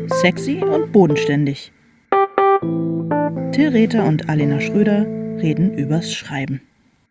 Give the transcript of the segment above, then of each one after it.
Sexy und bodenständig. Till Rether und Alena Schröder reden übers Schreiben.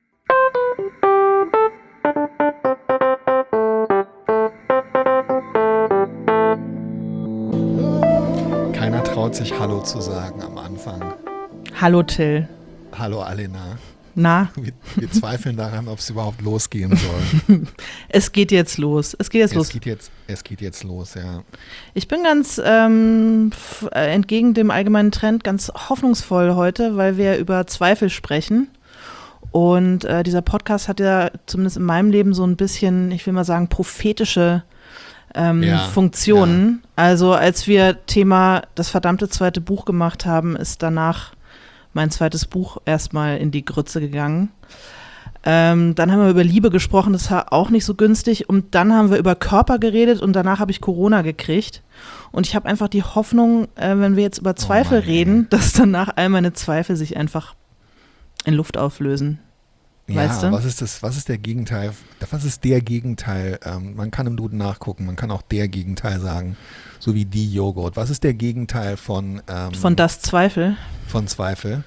Keiner traut sich Hallo zu sagen am Anfang. Hallo Till. Hallo Alena. Na? Wir zweifeln daran, ob es überhaupt losgehen soll. Es geht jetzt los. Es geht jetzt los, ja. Ich bin ganz entgegen dem allgemeinen Trend ganz hoffnungsvoll heute, weil wir über Zweifel sprechen. Und dieser Podcast hat ja zumindest in meinem Leben so ein bisschen, ich will mal sagen, prophetische Funktionen. Ja. Also als wir Thema das verdammte zweite Buch gemacht haben, ist danach mein zweites Buch erstmal in die Grütze gegangen. Dann haben wir über Liebe gesprochen, das war auch nicht so günstig. Und dann haben wir über Körper geredet und danach habe ich Corona gekriegt. Und ich habe einfach die Hoffnung, wenn wir jetzt über Zweifel reden, dass danach all meine Zweifel sich einfach in Luft auflösen. Weißt du? Was ist der Gegenteil? Was ist der Gegenteil? Man kann im Duden nachgucken, man kann auch der Gegenteil sagen, so wie die Joghurt. Was ist der Gegenteil von das Zweifel? Von Zweifel?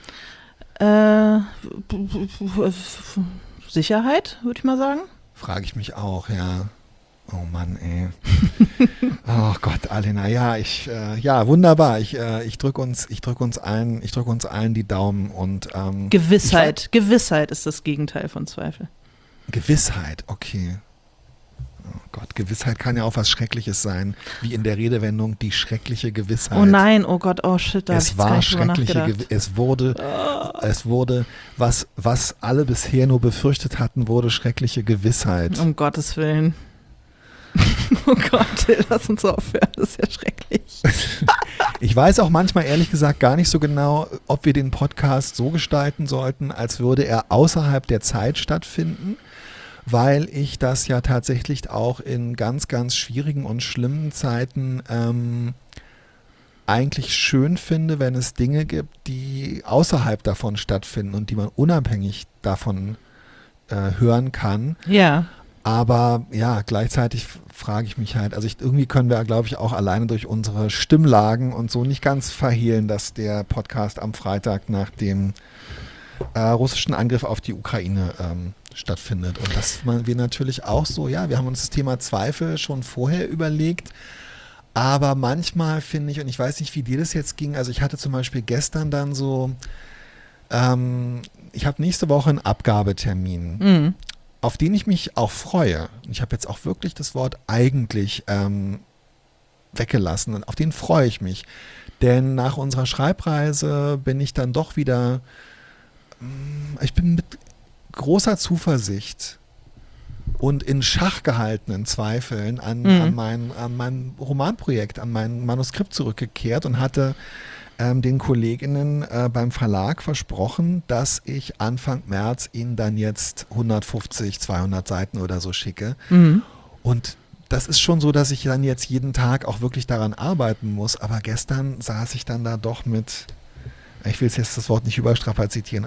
Sicherheit, würde ich mal sagen. Frage ich mich auch, ja. Oh Mann, ey. Oh Gott, Alena, ja, wunderbar. Ich drück uns allen die Daumen und Gewissheit ist das Gegenteil von Zweifel. Gewissheit, okay. Oh Gott, Gewissheit kann ja auch was Schreckliches sein, wie in der Redewendung die schreckliche Gewissheit. Oh nein, oh Gott, oh shit, da es war schreckliche es wurde, was alle bisher nur befürchtet hatten, wurde schreckliche Gewissheit. Um Gottes Willen. Oh Gott, lass uns aufhören, das ist ja schrecklich. Ich weiß auch manchmal ehrlich gesagt gar nicht so genau, ob wir den Podcast so gestalten sollten, als würde er außerhalb der Zeit stattfinden, weil ich das ja tatsächlich auch in ganz, ganz schwierigen und schlimmen Zeiten eigentlich schön finde, wenn es Dinge gibt, die außerhalb davon stattfinden und die man unabhängig davon hören kann. Ja. Aber ja, gleichzeitig frage ich mich halt, irgendwie können wir, glaube ich, auch alleine durch unsere Stimmlagen und so nicht ganz verhehlen, dass der Podcast am Freitag nach dem russischen Angriff auf die Ukraine stattfindet. Und dass wir natürlich auch so, ja, wir haben uns das Thema Zweifel schon vorher überlegt, aber manchmal finde ich, und ich weiß nicht, wie dir das jetzt ging, also ich hatte zum Beispiel gestern dann so, ich habe nächste Woche einen Abgabetermin. Auf den ich mich auch freue. Ich habe jetzt auch wirklich das Wort eigentlich weggelassen und auf den freue ich mich. Denn nach unserer Schreibreise bin ich dann doch wieder, ich bin mit großer Zuversicht und in Schach gehaltenen Zweifeln an mein Romanprojekt, an mein Manuskript zurückgekehrt und hatte den KollegInnen beim Verlag versprochen, dass ich Anfang März ihnen dann jetzt 150, 200 Seiten oder so schicke. Und das ist schon so, dass ich dann jetzt jeden Tag auch wirklich daran arbeiten muss. Aber gestern saß ich dann da doch mit, ich will jetzt das Wort nicht überstrapazitieren,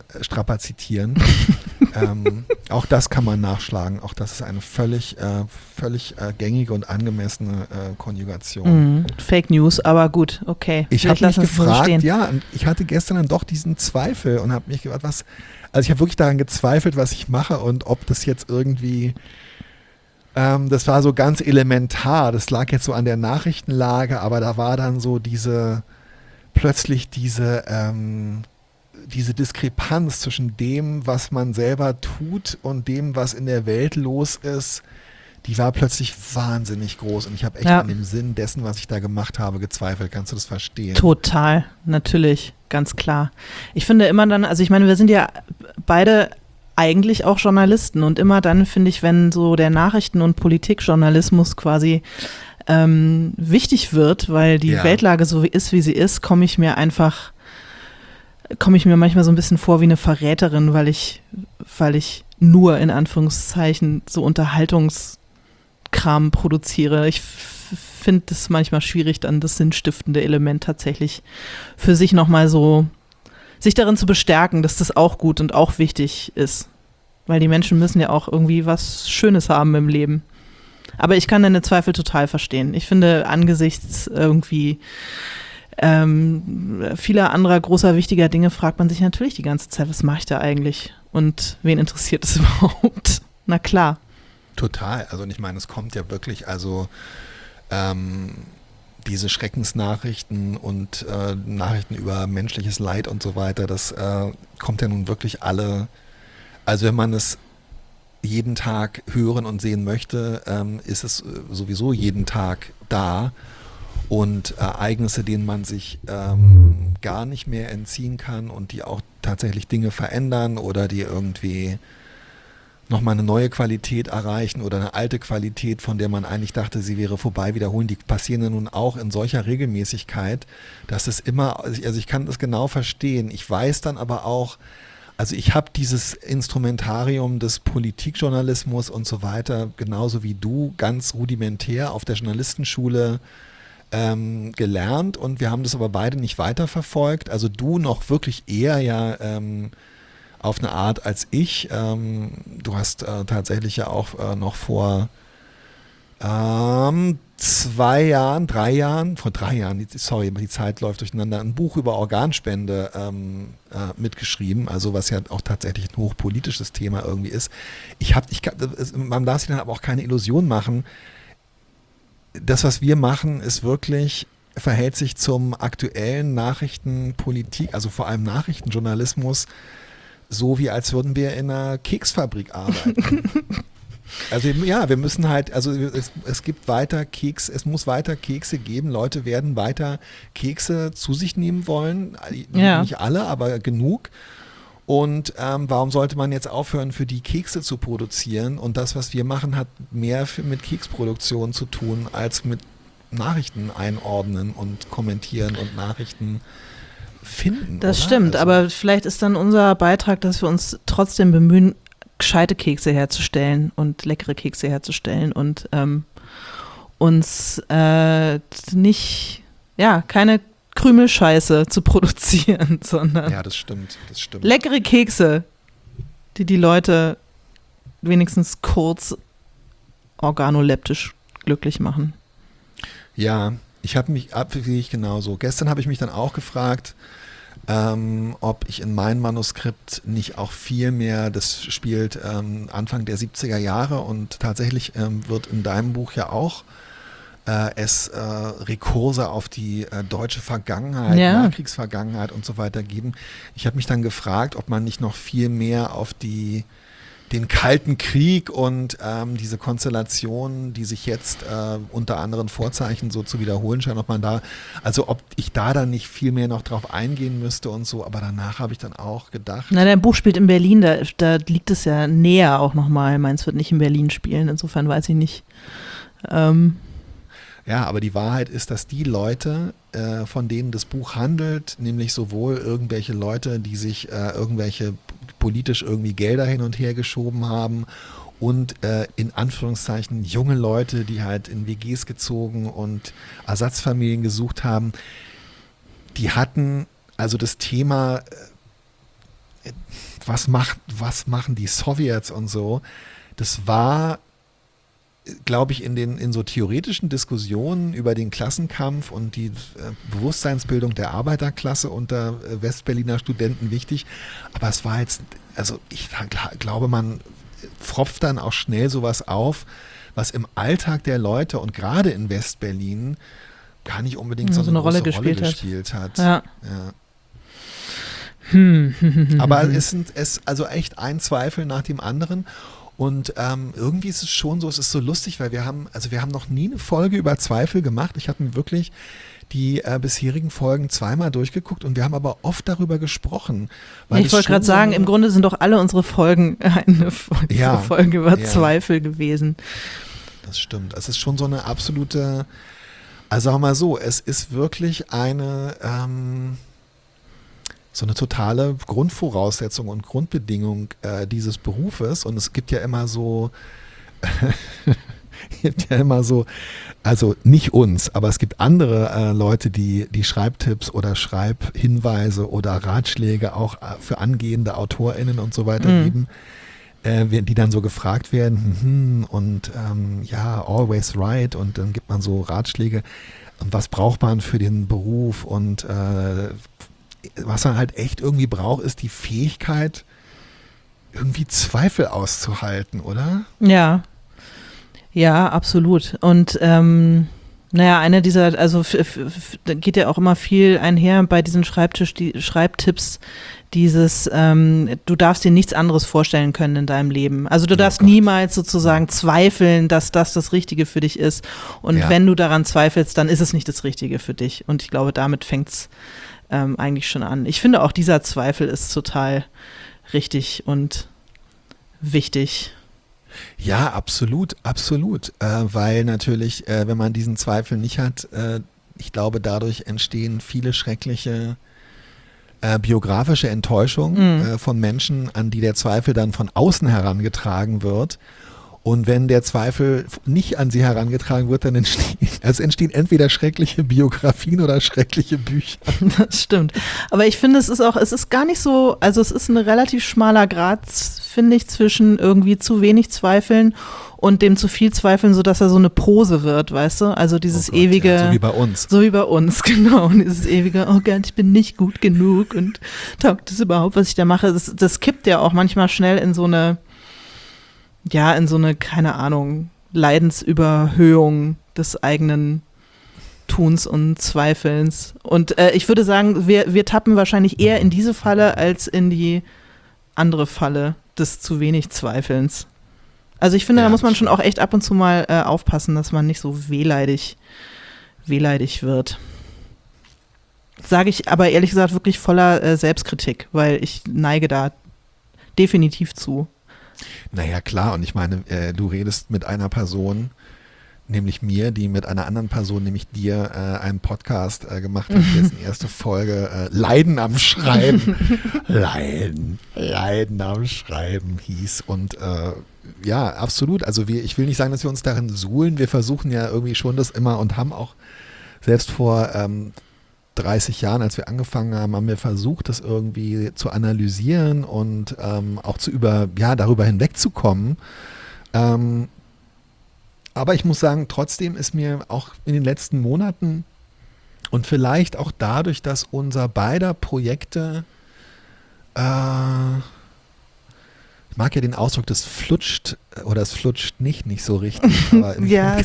auch das kann man nachschlagen. Auch das ist eine völlig gängige und angemessene Konjugation. Fake News, aber gut, okay. Ich habe mich gefragt, ja, und ich hatte gestern dann doch diesen Zweifel und habe mich gefragt, ich habe wirklich daran gezweifelt, was ich mache und ob das jetzt irgendwie, das war so ganz elementar, das lag jetzt so an der Nachrichtenlage, aber da war dann so plötzlich diese Diskrepanz zwischen dem, was man selber tut und dem, was in der Welt los ist, die war plötzlich wahnsinnig groß und ich habe echt an dem Sinn dessen, was ich da gemacht habe, gezweifelt. Kannst du das verstehen? Total, natürlich, ganz klar. Ich finde immer dann, also ich meine, wir sind ja beide eigentlich auch Journalisten und immer dann finde ich, wenn so der Nachrichten- und Politikjournalismus quasi wichtig wird, weil die Weltlage so ist, wie sie ist, komme ich mir manchmal so ein bisschen vor wie eine Verräterin, weil ich nur in Anführungszeichen so Unterhaltungskram produziere. Ich finde es manchmal schwierig, dann das sinnstiftende Element tatsächlich für sich nochmal so, sich darin zu bestärken, dass das auch gut und auch wichtig ist. Weil die Menschen müssen ja auch irgendwie was Schönes haben im Leben. Aber ich kann deine Zweifel total verstehen. Ich finde, angesichts irgendwie vieler anderer großer, wichtiger Dinge fragt man sich natürlich die ganze Zeit, was mache ich da eigentlich? Und wen interessiert es überhaupt? Na klar. Total. Also ich meine, es kommt ja wirklich, also diese Schreckensnachrichten und Nachrichten über menschliches Leid und so weiter, das kommt ja nun wirklich alle, also wenn man es jeden Tag hören und sehen möchte, ist es sowieso jeden Tag da. Und Ereignisse, denen man sich gar nicht mehr entziehen kann und die auch tatsächlich Dinge verändern oder die irgendwie nochmal eine neue Qualität erreichen oder eine alte Qualität, von der man eigentlich dachte, sie wäre vorbei, wiederholen, die passieren ja nun auch in solcher Regelmäßigkeit, dass es immer, also ich kann das genau verstehen. Ich weiß dann aber auch, also ich habe dieses Instrumentarium des Politikjournalismus und so weiter, genauso wie du, ganz rudimentär auf der Journalistenschule gelernt und wir haben das aber beide nicht weiterverfolgt. Also du noch wirklich eher ja auf eine Art als ich. Du hast tatsächlich ja auch noch vor 3 Jahren, sorry, die Zeit läuft durcheinander, ein Buch über Organspende mitgeschrieben, also was ja auch tatsächlich ein hochpolitisches Thema irgendwie ist. Man darf sich dann aber auch keine Illusion machen. Das, was wir machen, ist wirklich, verhält sich zum aktuellen Nachrichtenpolitik, also vor allem Nachrichtenjournalismus, so wie als würden wir in einer Keksfabrik arbeiten. Also ja, wir müssen halt, also es gibt weiter es muss weiter Kekse geben, Leute werden weiter Kekse zu sich nehmen wollen, nicht alle, aber genug. Und warum sollte man jetzt aufhören, für die Kekse zu produzieren? Und das, was wir machen, hat mehr mit Keksproduktion zu tun, als mit Nachrichten einordnen und kommentieren und Nachrichten finden. Das oder? stimmt, Also, aber vielleicht ist dann unser Beitrag, dass wir uns trotzdem bemühen, gescheite Kekse herzustellen und leckere Kekse herzustellen und uns nicht, keine Krümelscheiße zu produzieren, sondern ja, das stimmt. leckere Kekse, die Leute wenigstens kurz organoleptisch glücklich machen. Ja, ich habe mich abwegig genauso. Gestern habe ich mich dann auch gefragt, ob ich in mein Manuskript nicht auch viel mehr, das spielt Anfang der 70er Jahre und tatsächlich wird in deinem Buch ja auch es Rekurse auf die deutsche Vergangenheit, Nachkriegsvergangenheit und so weiter geben. Ich habe mich dann gefragt, ob man nicht noch viel mehr auf den Kalten Krieg und diese Konstellationen, die sich jetzt unter anderen Vorzeichen so zu wiederholen scheinen, ob ich da dann nicht viel mehr noch drauf eingehen müsste und so, aber danach habe ich dann auch gedacht. Na, dein Buch spielt in Berlin, da liegt es ja näher auch nochmal. Meins wird nicht in Berlin spielen, insofern weiß ich nicht. Ja, aber die Wahrheit ist, dass die Leute, von denen das Buch handelt, nämlich sowohl irgendwelche Leute, die sich irgendwelche politisch irgendwie Gelder hin und her geschoben haben und in Anführungszeichen junge Leute, die halt in WGs gezogen und Ersatzfamilien gesucht haben, die hatten also das Thema, was machen die Sowjets und so, das war, glaube ich, in so theoretischen Diskussionen über den Klassenkampf und die Bewusstseinsbildung der Arbeiterklasse unter Westberliner Studenten wichtig. Aber es war jetzt, also ich glaube, man pfropft dann auch schnell sowas auf, was im Alltag der Leute und gerade in Westberlin gar nicht unbedingt so eine große Rolle gespielt hat. Ja. Aber es sind also echt ein Zweifel nach dem anderen. Und irgendwie ist es schon so, es ist so lustig, weil wir haben noch nie eine Folge über Zweifel gemacht. Ich habe mir wirklich die bisherigen Folgen zweimal durchgeguckt und wir haben aber oft darüber gesprochen. Ich wollte gerade sagen, im Grunde sind doch alle unsere Folgen eine Folge über Zweifel gewesen. Das stimmt. Es ist schon so eine absolute, also sagen wir mal so, es ist wirklich so eine totale Grundvoraussetzung und Grundbedingung dieses Berufes. Und es gibt ja immer so, also nicht uns, aber es gibt andere Leute, die Schreibtipps oder Schreibhinweise oder Ratschläge auch für angehende AutorInnen und so weiter geben. die dann so gefragt werden, und ja, always right, und dann gibt man so Ratschläge, und was braucht man für den Beruf, und was man halt echt irgendwie braucht, ist die Fähigkeit, irgendwie Zweifel auszuhalten, oder? Ja, ja, absolut. Und naja, einer dieser, also da geht ja auch immer viel einher bei diesen Schreibtipps, dieses, du darfst dir nichts anderes vorstellen können in deinem Leben. Also du darfst niemals sozusagen zweifeln, dass das Richtige für dich ist. Und wenn du daran zweifelst, dann ist es nicht das Richtige für dich. Und ich glaube, damit fängt's eigentlich schon an. Ich finde auch, dieser Zweifel ist total richtig und wichtig. Ja, absolut, absolut. Weil natürlich, wenn man diesen Zweifel nicht hat, ich glaube, dadurch entstehen viele schreckliche biografische Enttäuschungen von Menschen, an die der Zweifel dann von außen herangetragen wird. Und wenn der Zweifel nicht an sie herangetragen wird, dann entstehen entweder schreckliche Biografien oder schreckliche Bücher. Das stimmt. Aber ich finde, es ist gar nicht so, also es ist ein relativ schmaler Grat, finde ich, zwischen irgendwie zu wenig Zweifeln und dem zu viel Zweifeln, sodass er so eine Prose wird, weißt du? Also dieses ewige. Ja, so wie bei uns. So wie bei uns, genau. Und dieses ewige, oh Gott, ich bin nicht gut genug und taugt das überhaupt, was ich da mache? Das kippt ja auch manchmal schnell in so eine, keine Ahnung, Leidensüberhöhung des eigenen Tuns und Zweifelns. Und ich würde sagen, wir tappen wahrscheinlich eher in diese Falle als in die andere Falle des zu wenig Zweifelns. Also ich finde, da muss man schon auch echt ab und zu mal aufpassen, dass man nicht so wehleidig wird. Sage ich aber ehrlich gesagt wirklich voller Selbstkritik, weil ich neige da definitiv zu. Naja, klar, und ich meine, du redest mit einer Person, nämlich mir, die mit einer anderen Person, nämlich dir, einen Podcast gemacht hat, dessen erste Folge Leiden am Schreiben, Leiden am Schreiben hieß. Und ja, absolut. Also ich will nicht sagen, dass wir uns darin suhlen. Wir versuchen ja irgendwie schon das immer und haben auch selbst vor 30 Jahren, als wir angefangen haben wir versucht, das irgendwie zu analysieren und auch darüber hinwegzukommen. Aber ich muss sagen, trotzdem ist mir auch in den letzten Monaten und vielleicht auch dadurch, dass unser beider Projekte, ich mag ja den Ausdruck, das flutscht oder es flutscht nicht so richtig. Aber ja,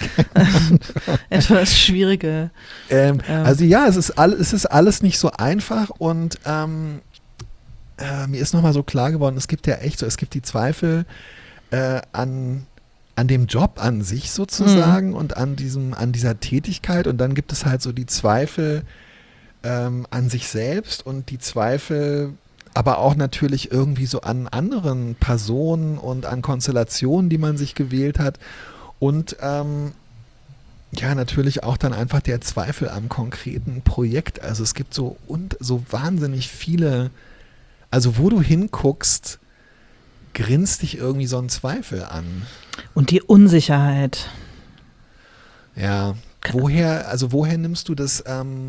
etwas schwierige. Also ja, es ist alles nicht so einfach und mir ist nochmal so klar geworden, es gibt die Zweifel an dem Job an sich sozusagen und an dieser Tätigkeit, und dann gibt es halt so die Zweifel an sich selbst und die Zweifel aber auch natürlich irgendwie so an anderen Personen und an Konstellationen, die man sich gewählt hat, und natürlich auch dann einfach der Zweifel am konkreten Projekt. Also es gibt so wahnsinnig viele, also wo du hinguckst, grinst dich irgendwie so ein Zweifel an. Und die Unsicherheit. Ja, woher nimmst du das,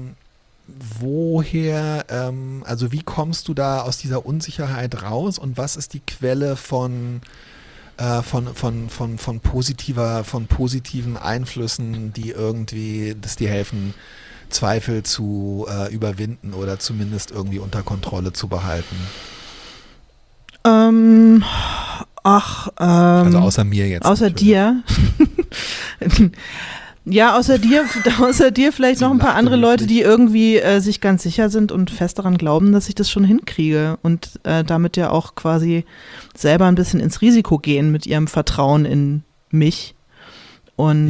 also wie kommst du da aus dieser Unsicherheit raus, und was ist die Quelle von positiven Einflüssen, die irgendwie, das dir helfen, Zweifel zu überwinden oder zumindest irgendwie unter Kontrolle zu behalten? Also außer mir jetzt. Außer dir. Ja, außer dir vielleicht noch ein paar andere Leute, die irgendwie sich ganz sicher sind und fest daran glauben, dass ich das schon hinkriege und damit ja auch quasi selber ein bisschen ins Risiko gehen mit ihrem Vertrauen in mich. Und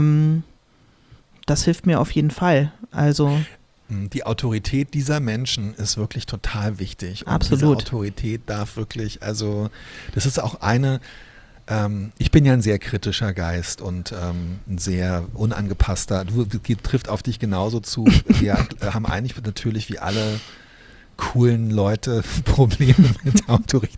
das hilft mir auf jeden Fall. Also die Autorität dieser Menschen ist wirklich total wichtig. Und absolut. Diese Autorität darf wirklich, also das ist auch ich bin ja ein sehr kritischer Geist und ein sehr unangepasster, trifft auf dich genauso zu. Wir haben eigentlich natürlich wie alle coolen Leute Probleme mit Autorität.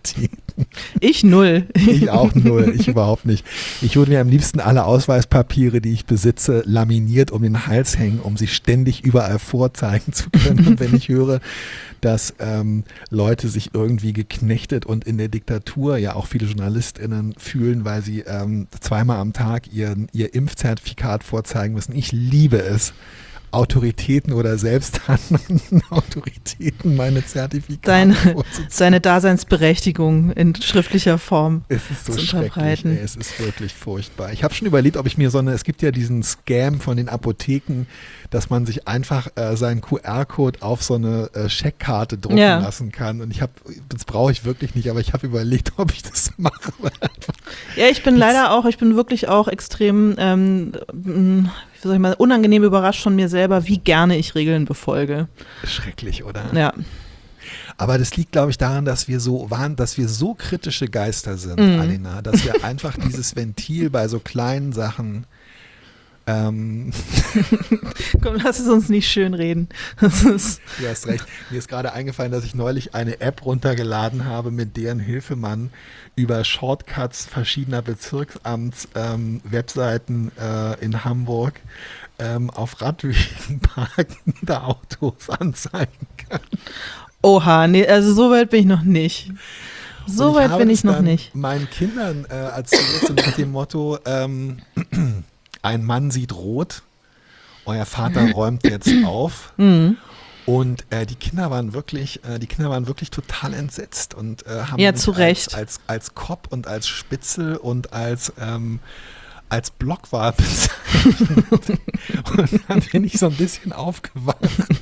Ich null. Ich auch null, ich überhaupt nicht. Ich würde mir am liebsten alle Ausweispapiere, die ich besitze, laminiert um den Hals hängen, um sie ständig überall vorzeigen zu können. Und wenn ich höre, dass Leute sich irgendwie geknechtet und in der Diktatur, ja auch viele JournalistInnen fühlen, weil sie zweimal am Tag ihr Impfzertifikat vorzeigen müssen. Ich liebe es. Autoritäten oder selbsthandelnden Autoritäten meine Zertifikate seine Daseinsberechtigung in schriftlicher Form es ist so zu schrecklich, unterbreiten. es ist wirklich furchtbar. Ich habe schon überlegt, ob ich mir es gibt ja diesen Scam von den Apotheken, dass man sich einfach seinen QR-Code auf so eine Scheckkarte drucken lassen kann. Und das brauche ich wirklich nicht, aber ich habe überlegt, ob ich das mache. Ja, ich bin wirklich auch extrem, wie soll ich mal, unangenehm überrascht von mir selber, wie gerne ich Regeln befolge. Schrecklich, oder? Ja. Aber das liegt, glaube ich, daran, dass wir so kritische Geister sind, Alena, dass wir einfach dieses Ventil bei so kleinen Sachen Komm, lass es uns nicht schön reden. Du hast recht. Mir ist gerade eingefallen, dass ich neulich eine App runtergeladen habe, mit deren Hilfe man über Shortcuts verschiedener Bezirksamts-Webseiten in Hamburg auf Radwegen parkende Autos anzeigen kann. Oha, nee, also so weit bin ich noch nicht. So weit bin ich noch nicht. Meinen Kindern erzählt, so nach dem Motto, ein Mann sieht rot, euer Vater räumt jetzt auf. Und die Kinder waren wirklich total entsetzt und haben ja, mich zu Recht. als Cop und als Spitzel und als Blockwart bezeichnet. Und dann bin ich so ein bisschen aufgewacht.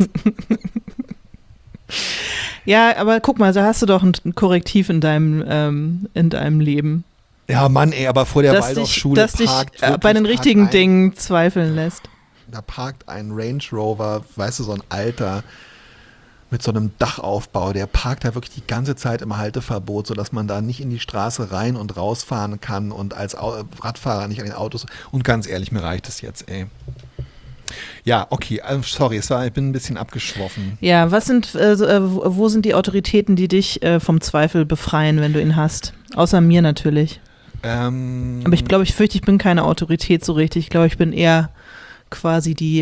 Ja, aber guck mal, da hast du doch ein Korrektiv in deinem Leben. Ja, Mann, aber vor der Waldorfschule parkt dich bei den richtigen Dingen zweifeln lässt. Da parkt ein Range Rover, weißt du, so ein alter, mit so einem Dachaufbau, der parkt da wirklich die ganze Zeit im Halteverbot, sodass man da nicht in die Straße rein und rausfahren kann und als Radfahrer nicht an den Autos. Und ganz ehrlich, mir reicht es jetzt, ey. Ja, okay, sorry, ich bin ein bisschen abgeschwoffen. Ja, wo sind die Autoritäten, die dich vom Zweifel befreien, wenn du ihn hast? Außer mir natürlich. Aber ich fürchte, ich bin keine Autorität so richtig. Ich glaube, ich bin eher quasi die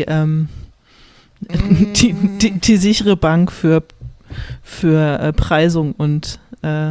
sichere Bank für Preisung und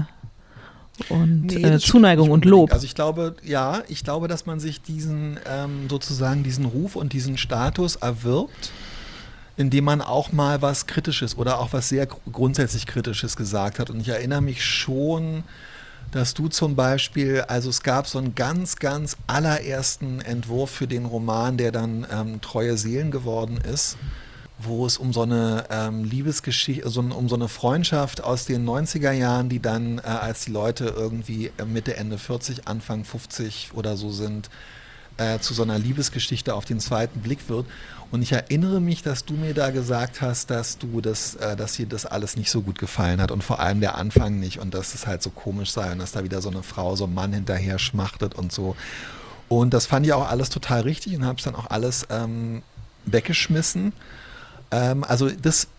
Zuneigung und Lob. Also ich glaube, dass man sich diesen Ruf und diesen Status erwirbt, indem man auch mal was Kritisches oder auch was sehr grundsätzlich Kritisches gesagt hat. Und ich erinnere mich schon, dass du zum Beispiel, also es gab so einen ganz, ganz allerersten Entwurf für den Roman, der dann Treue Seelen geworden ist, wo es um so eine Liebesgeschichte, um so eine Freundschaft aus den 90er Jahren, die dann, als die Leute irgendwie Mitte, Ende 40, Anfang 50 oder so sind, zu so einer Liebesgeschichte auf den zweiten Blick wird. Und ich erinnere mich, dass du mir da gesagt hast, dass dir das alles nicht so gut gefallen hat und vor allem der Anfang nicht und dass es halt so komisch sei und dass da wieder so eine Frau, so ein Mann hinterher schmachtet und so. Und das fand ich auch alles total richtig und habe es dann auch alles weggeschmissen. Also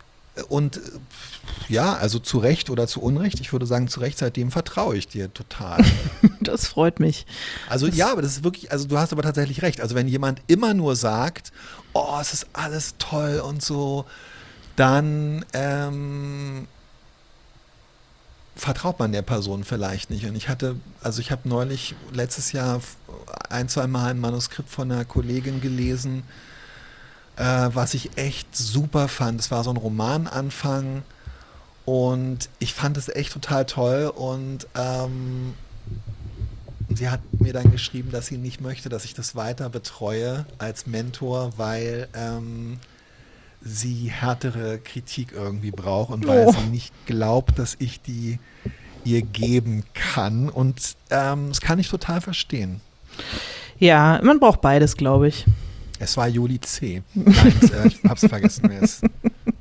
zu Recht oder zu Unrecht, ich würde sagen zu Recht, seitdem vertraue ich dir total. Das freut mich. Also aber das ist wirklich, also du hast aber tatsächlich recht, also wenn jemand immer nur sagt, oh, es ist alles toll und so, dann vertraut man der Person vielleicht nicht. Und ich habe neulich letztes Jahr 1-2 Mal ein Manuskript von einer Kollegin gelesen, was ich echt super fand. Es war so ein Romananfang und ich fand es echt total toll und sie hat mir dann geschrieben, dass sie nicht möchte, dass ich das weiter betreue als Mentor, weil sie härtere Kritik irgendwie braucht und weil sie nicht glaubt, dass ich die ihr geben kann und das kann ich total verstehen. Ja, man braucht beides, glaube ich. Es war Juli C. Nein, ich hab's vergessen, wer es.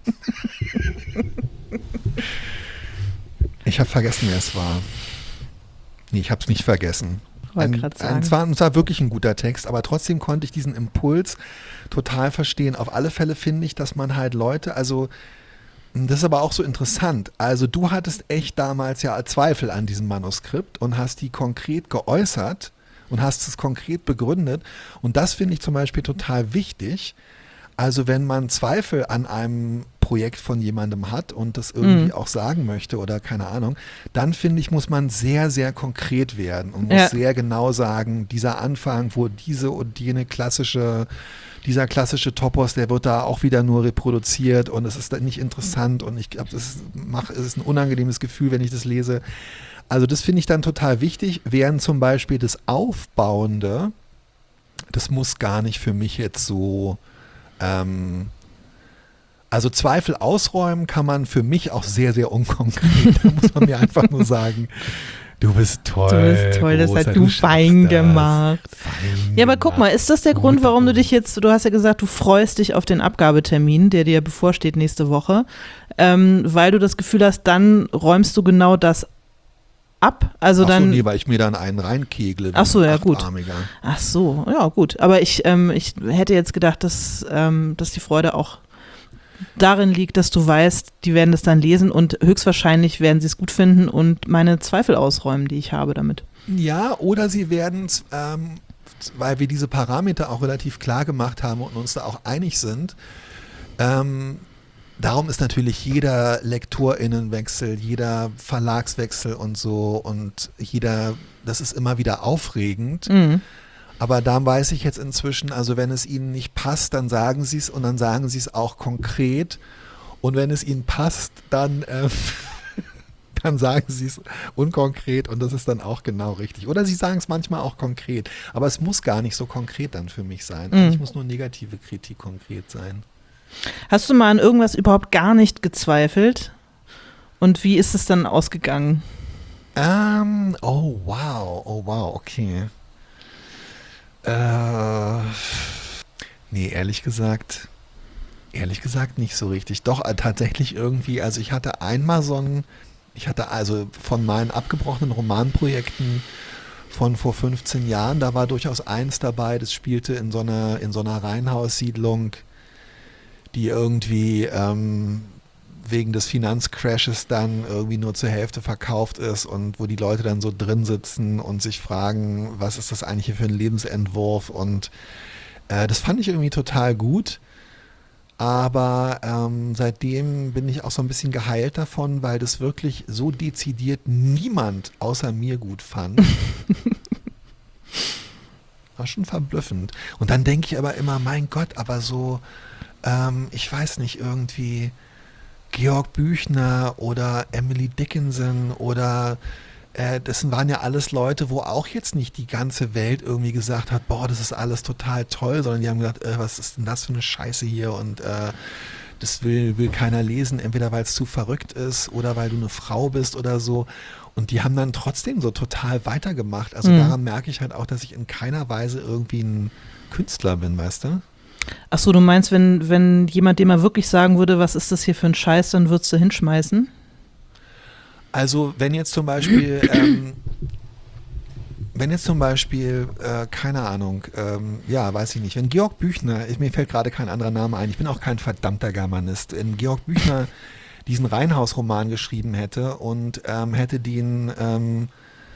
Ich habe vergessen, wer es war. Nee, ich hab's nicht vergessen. Es war wirklich ein guter Text, aber trotzdem konnte ich diesen Impuls total verstehen. Auf alle Fälle finde ich, dass man halt Leute, also Das ist aber auch so interessant. Also du hattest echt damals ja Zweifel an diesem Manuskript und hast die konkret geäußert und hast es konkret begründet. Und das finde ich zum Beispiel total wichtig. Also wenn man Zweifel an einem Projekt von jemandem hat und das irgendwie auch sagen möchte oder keine Ahnung, dann finde ich, muss man sehr, sehr konkret werden und muss sehr genau sagen, dieser Anfang, wo diese und jene dieser klassische Topos, der wird da auch wieder nur reproduziert und es ist dann nicht interessant und ich glaube, es ist ein unangenehmes Gefühl, wenn ich das lese. Also das finde ich dann total wichtig, während zum Beispiel das Aufbauende, das muss gar nicht für mich jetzt so, also Zweifel ausräumen kann man für mich auch sehr, sehr unkonkret. Da muss man mir einfach nur sagen, du bist toll. Du bist toll, das hast du fein gemacht. Ja, aber guck mal, ist das der Grund, warum du hast ja gesagt, du freust dich auf den Abgabetermin, der dir bevorsteht nächste Woche, weil du das Gefühl hast, dann räumst du genau das ab? Also Ach so, dann, nee, weil ich mir dann einen reinkegle. Ach so, ja gut. Achtarmiger. Ach so, ja gut. Aber ich hätte jetzt gedacht, dass die Freude auch darin liegt, dass du weißt, die werden das dann lesen und höchstwahrscheinlich werden sie es gut finden und meine Zweifel ausräumen, die ich habe damit. Ja, oder sie werden es, weil wir diese Parameter auch relativ klar gemacht haben und uns da auch einig sind, darum ist natürlich jeder LektorInnenwechsel, jeder Verlagswechsel und so und das ist immer wieder aufregend. Mhm. Aber da weiß ich jetzt inzwischen, also wenn es Ihnen nicht passt, dann sagen Sie es und dann sagen Sie es auch konkret. Und wenn es Ihnen passt, dann, dann sagen Sie es unkonkret und das ist dann auch genau richtig. Oder Sie sagen es manchmal auch konkret. Aber es muss gar nicht so konkret dann für mich sein. Eigentlich muss nur negative Kritik konkret sein. Hast du mal an irgendwas überhaupt gar nicht gezweifelt? Und wie ist es dann ausgegangen? Oh wow, okay. Nee, ehrlich gesagt nicht so richtig. Doch, tatsächlich irgendwie, also ich hatte also von meinen abgebrochenen Romanprojekten von vor 15 Jahren, da war durchaus eins dabei, das spielte in so einer Reihenhaussiedlung, die irgendwie wegen des Finanzcrashes dann irgendwie nur zur Hälfte verkauft ist und wo die Leute dann so drin sitzen und sich fragen, was ist das eigentlich hier für ein Lebensentwurf und das fand ich irgendwie total gut, aber seitdem bin ich auch so ein bisschen geheilt davon, weil das wirklich so dezidiert niemand außer mir gut fand. War schon verblüffend. Und dann denke ich aber immer, mein Gott, aber so, ich weiß nicht, irgendwie Georg Büchner oder Emily Dickinson oder das waren ja alles Leute, wo auch jetzt nicht die ganze Welt irgendwie gesagt hat, boah, das ist alles total toll, sondern die haben gesagt, was ist denn das für eine Scheiße hier und das will keiner lesen, entweder weil es zu verrückt ist oder weil du eine Frau bist oder so. Und die haben dann trotzdem so total weitergemacht. Also daran merke ich halt auch, dass ich in keiner Weise irgendwie ein Künstler bin, weißt du? Ach so, du meinst, wenn jemand dir mal wirklich sagen würde, was ist das hier für ein Scheiß, dann würdest du hinschmeißen? Also wenn jetzt zum Beispiel, keine Ahnung, ja, weiß ich nicht, wenn Georg Büchner, mir fällt gerade kein anderer Name ein, ich bin auch kein verdammter Germanist, wenn Georg Büchner diesen Reihenhausroman geschrieben hätte und hätte den,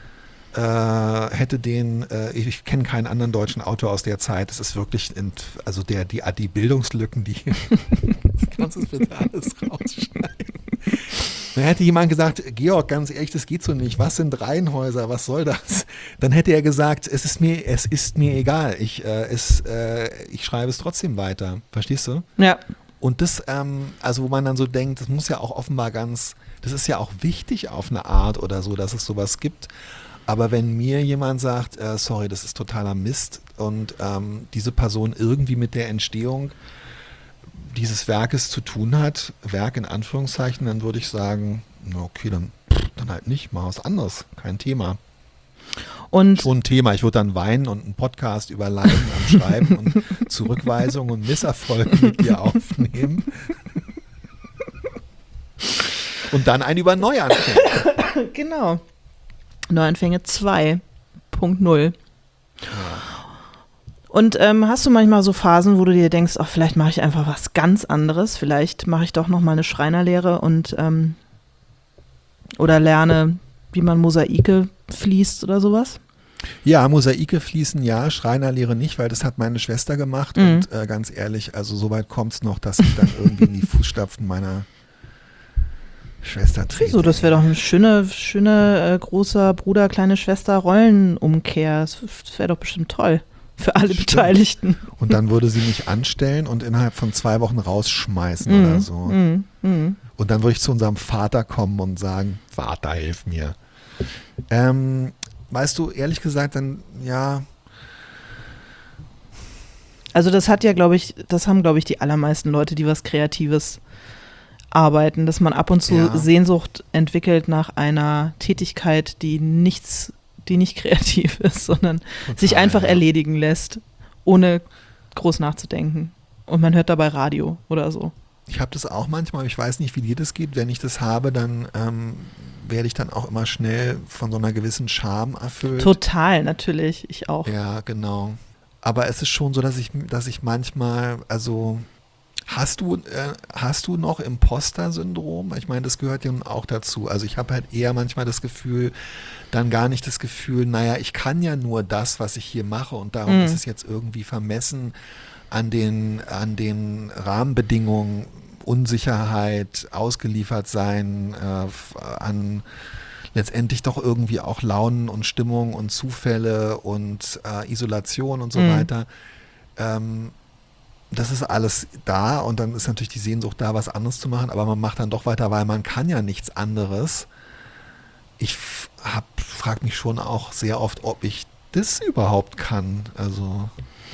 ich kenne keinen anderen deutschen Autor aus der Zeit, das ist wirklich, also die Bildungslücken, die, kannst du das bitte alles rausschneiden? Dann hätte jemand gesagt, Georg, ganz ehrlich, das geht so nicht, was sind Reihenhäuser, was soll das? Dann hätte er gesagt, es ist mir egal, ich schreibe es trotzdem weiter, verstehst du? Ja. Und das, also wo man dann so denkt, das muss ja auch offenbar das ist ja auch wichtig auf eine Art oder so, dass es sowas gibt. Aber wenn mir jemand sagt, sorry, das ist totaler Mist und diese Person irgendwie mit der Entstehung dieses Werkes zu tun hat, Werk in Anführungszeichen, dann würde ich sagen, na okay, dann halt nicht, mal was anderes, kein Thema. Und schon ein Thema, ich würde dann weinen und einen Podcast über Leiden am Schreiben und Zurückweisung und Misserfolge mit dir aufnehmen. Und dann einen über Neuanfänge. Genau. Neuanfänge 2.0. Ja. Und hast du manchmal so Phasen, wo du dir denkst, ach, vielleicht mache ich einfach was ganz anderes, vielleicht mache ich doch noch mal eine Schreinerlehre und oder lerne, wie man Mosaike fließt oder sowas? Ja, Mosaike fließen ja, Schreinerlehre nicht, weil das hat meine Schwester gemacht und ganz ehrlich, also so weit kommt es noch, dass ich dann irgendwie in die Fußstapfen meiner Schwester trete. Wieso? Das wäre doch eine schöne großer Bruder, kleine Schwester Rollenumkehr. Das wäre doch bestimmt toll für alle Stimmt. Beteiligten. Und dann würde sie mich anstellen und innerhalb von 2 Wochen rausschmeißen oder so. Und dann würde ich zu unserem Vater kommen und sagen, Vater, hilf mir. Weißt du, ehrlich gesagt, dann, ja. Also das hat ja, das haben, glaube ich, die allermeisten Leute, die was Kreatives arbeiten, dass man ab und zu Sehnsucht entwickelt nach einer Tätigkeit, die nicht kreativ ist, sondern sich einfach erledigen lässt, ohne groß nachzudenken. Und man hört dabei Radio oder so. Ich habe das auch manchmal, ich weiß nicht, wie dir das geht. Wenn ich das habe, dann werde ich dann auch immer schnell von so einer gewissen Scham erfüllt. Total, natürlich. Ich auch. Ja, genau. Aber es ist schon so, dass ich manchmal, also hast du noch Imposter-Syndrom? Ich meine, das gehört ja auch dazu. Also ich habe halt eher manchmal das Gefühl, dann gar nicht das Gefühl, naja, ich kann ja nur das, was ich hier mache und darum ist es jetzt irgendwie vermessen an den Rahmenbedingungen, Unsicherheit, ausgeliefert sein, an letztendlich doch irgendwie auch Launen und Stimmung und Zufälle und Isolation und so weiter. Das ist alles da und dann ist natürlich die Sehnsucht da, was anderes zu machen, aber man macht dann doch weiter, weil man kann ja nichts anderes. Ich frage mich schon auch sehr oft, ob ich das überhaupt kann. Also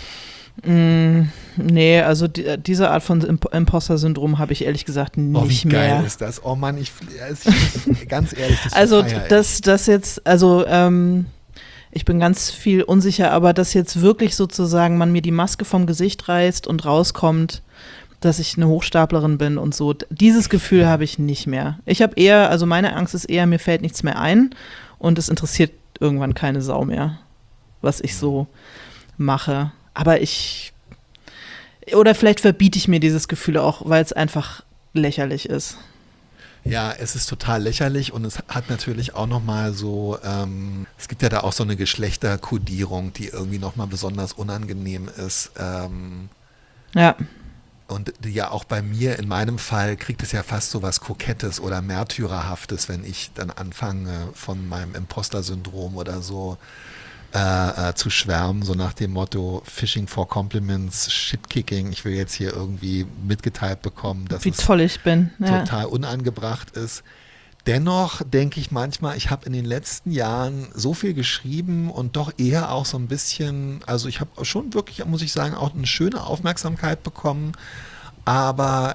nee, also diese Art von Imposter-Syndrom habe ich ehrlich gesagt nicht wie geil mehr. ist das? Oh Mann, ganz ehrlich, das Also feier ich. das jetzt, ich bin ganz viel unsicher, aber dass jetzt wirklich sozusagen man mir die Maske vom Gesicht reißt und rauskommt, dass ich eine Hochstaplerin bin und so, dieses Gefühl habe ich nicht mehr. Ich habe eher, also meine Angst ist eher, mir fällt nichts mehr ein und es interessiert irgendwann keine Sau mehr, was ich so mache. Aber oder vielleicht verbiete ich mir dieses Gefühl auch, weil es einfach lächerlich ist. Ja, es ist total lächerlich und es hat natürlich auch nochmal so, es gibt ja da auch so eine Geschlechterkodierung, die irgendwie nochmal besonders unangenehm ist. Ja. Und die ja auch bei mir, in meinem Fall, kriegt es ja fast so was Kokettes oder Märtyrerhaftes, wenn ich dann anfange von meinem Imposter-Syndrom oder so zu schwärmen, so nach dem Motto Fishing for Compliments, Shit-Kicking. Ich will jetzt hier irgendwie mitgeteilt bekommen, dass wie toll ich bin. Ja. Total unangebracht ist. Dennoch denke ich manchmal, ich habe in den letzten Jahren so viel geschrieben und doch eher auch so ein bisschen, also ich habe schon wirklich, muss ich sagen, auch eine schöne Aufmerksamkeit bekommen, aber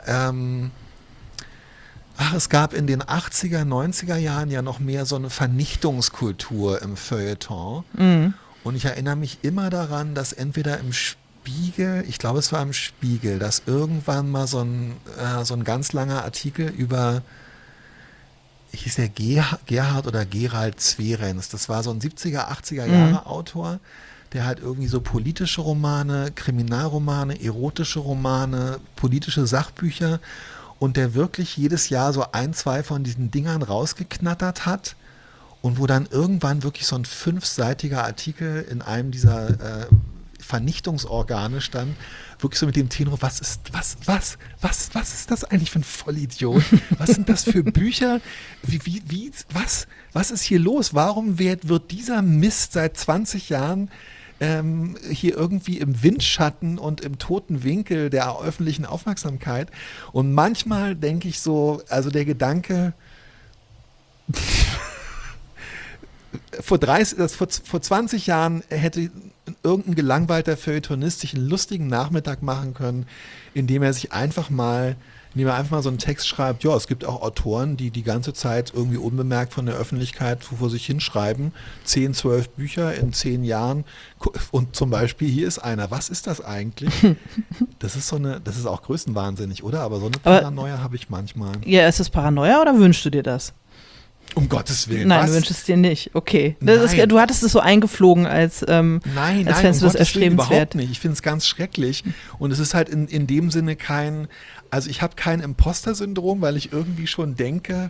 es gab in den 80er, 90er Jahren ja noch mehr so eine Vernichtungskultur im Feuilleton. Und ich erinnere mich immer daran, dass entweder im Spiegel, ich glaube es war im Spiegel, dass irgendwann mal so ein ganz langer Artikel über, hieß der Gerhard oder Gerald Zwerens, das war so ein 70er, 80er Jahre Autor, der halt irgendwie so politische Romane, Kriminalromane, erotische Romane, politische Sachbücher und der wirklich jedes Jahr so 1, 2 von diesen Dingern rausgeknattert hat und wo dann irgendwann wirklich so ein 5-seitiger Artikel in einem dieser Vernichtungsorgane stand, wirklich so mit dem Tenor, was ist das eigentlich für ein Vollidiot? Was sind das für Bücher? Was ist hier los? Warum wird dieser Mist seit 20 Jahren hier irgendwie im Windschatten und im toten Winkel der öffentlichen Aufmerksamkeit? Und manchmal denke ich so, also der Gedanke, vor 20 Jahren hätte irgendein gelangweilter Feuilletonist sich einen lustigen Nachmittag machen können, indem er einfach mal so einen Text schreibt, ja, es gibt auch Autoren, die die ganze Zeit irgendwie unbemerkt von der Öffentlichkeit vor sich hinschreiben, 10, 12 Bücher in 10 Jahren und zum Beispiel hier ist einer. Was ist das eigentlich? Das ist auch größenwahnsinnig, oder? Aber so eine Paranoia habe ich manchmal. Ja, ist das Paranoia oder wünschst du dir das? Um Gottes Willen. Nein, was? du wünschst es dir nicht. Okay. Nein. Du hattest es so eingeflogen, als Nein, fändest du das erstrebenswert. Überhaupt nicht. Ich finde es ganz schrecklich. Und es ist halt in dem Sinne also ich habe kein Imposter-Syndrom, weil ich irgendwie schon denke,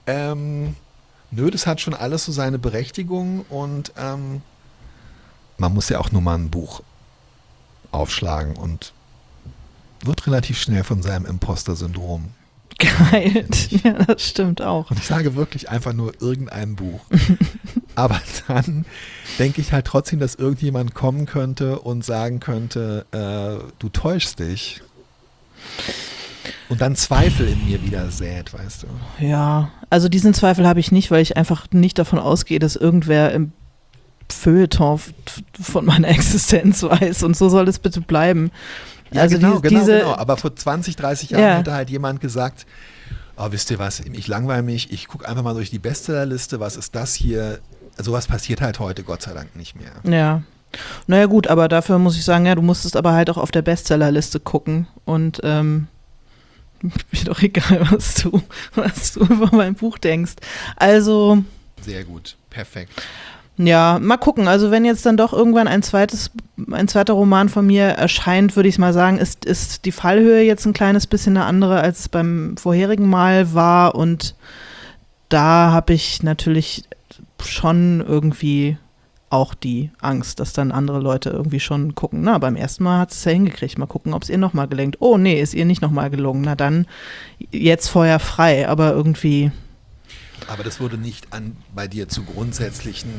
das hat schon alles so seine Berechtigung und man muss ja auch nur mal ein Buch aufschlagen und wird relativ schnell von seinem Imposter-Syndrom geheilt. Ja, das stimmt auch. Und ich sage wirklich einfach nur irgendein Buch. Aber dann denke ich halt trotzdem, dass irgendjemand kommen könnte und sagen könnte, du täuschst dich. Und dann Zweifel in mir wieder sät, weißt du. Ja, also diesen Zweifel habe ich nicht, weil ich einfach nicht davon ausgehe, dass irgendwer im Feuilleton von meiner Existenz weiß. Und so soll es bitte bleiben. Ja, also genau. Aber vor 20, 30 Jahren hätte halt jemand gesagt, oh, wisst ihr was, ich langweile mich, ich gucke einfach mal durch die Bestsellerliste, was ist das hier? Sowas passiert halt heute Gott sei Dank nicht mehr. Ja. Naja gut, aber dafür muss ich sagen, ja, du musstest aber halt auch auf der Bestsellerliste gucken und mir doch egal, was du über mein Buch denkst. Also. Sehr gut, perfekt. Ja, mal gucken. Also wenn jetzt dann doch irgendwann ein zweiter Roman von mir erscheint, würde ich mal sagen, ist die Fallhöhe jetzt ein kleines bisschen eine andere, als es beim vorherigen Mal war. Und da habe ich natürlich schon irgendwie auch die Angst, dass dann andere Leute irgendwie schon gucken, na, beim ersten Mal hat es ja hingekriegt, mal gucken, ob es ihr nochmal gelingt. Oh nee, ist ihr nicht nochmal gelungen. Na dann, jetzt Feuer frei, aber irgendwie. Aber das würde nicht bei dir zu grundsätzlichen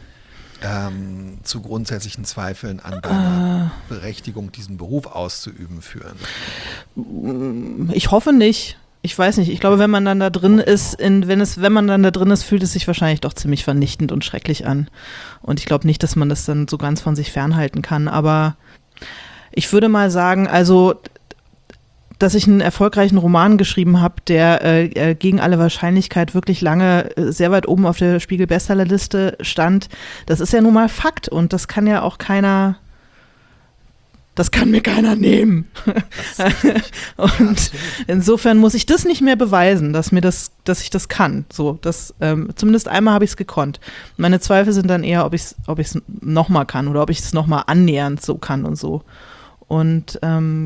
Zweifeln an deiner Berechtigung, diesen Beruf auszuüben, führen? Ich hoffe nicht. Ich weiß nicht. Ich glaube, wenn man dann da drin ist, wenn man dann da drin ist, fühlt es sich wahrscheinlich doch ziemlich vernichtend und schrecklich an. Und ich glaube nicht, dass man das dann so ganz von sich fernhalten kann. Aber ich würde mal sagen, also dass ich einen erfolgreichen Roman geschrieben habe, der gegen alle Wahrscheinlichkeit wirklich lange sehr weit oben auf der Spiegel-Bestsellerliste stand, das ist ja nun mal Fakt und das kann ja auch das kann mir keiner nehmen. Und insofern muss ich das nicht mehr beweisen, dass ich das kann. So, zumindest einmal habe ich es gekonnt. Meine Zweifel sind dann eher, ob ich es nochmal kann oder ob ich es nochmal annähernd so kann und so. Und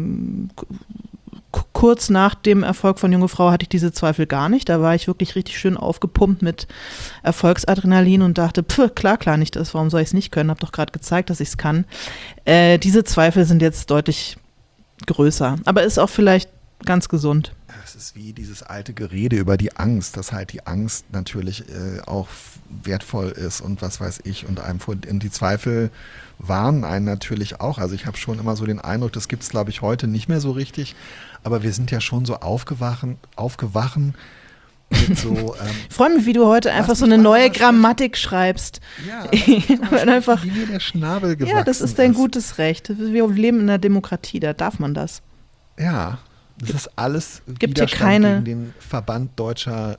kurz nach dem Erfolg von Junge Frau hatte ich diese Zweifel gar nicht. Da war ich wirklich richtig schön aufgepumpt mit Erfolgsadrenalin und dachte, klar nicht das, warum soll ich es nicht können? Hab doch gerade gezeigt, dass ich es kann. Diese Zweifel sind jetzt deutlich größer, aber ist auch vielleicht ganz gesund. Es ist wie dieses alte Gerede über die Angst, dass halt die Angst natürlich auch wertvoll ist und was weiß ich und die Zweifel warnen einen natürlich auch. Also ich habe schon immer so den Eindruck, das gibt es glaube ich heute nicht mehr so richtig, aber wir sind ja schon so aufgewachen mit so. Ich freue mich, wie du heute einfach so eine neue Grammatik schreibst. Ja, einfach, wie mir der Schnabel gewachsen ist. Ja, das ist dein gutes Recht. Wir leben in einer Demokratie, da darf man das. Ja, das ist alles gibt hier gegen den Verband deutscher